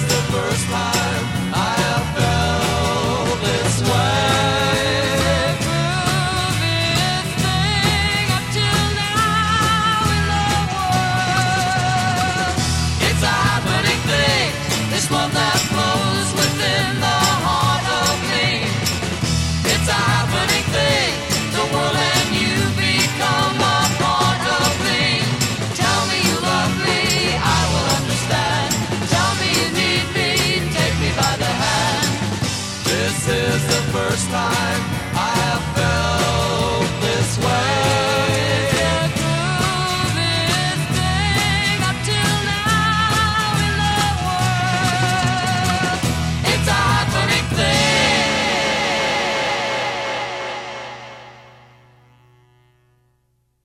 the first time I have felt this way. Moving thing up till now in the world. It's a happening thing, this love that flows within the heart of me. It's a happening thing, the world and you become a part of me. Tell me you love me, I will understand. Tell me you need me, take me by the hand. This is the first time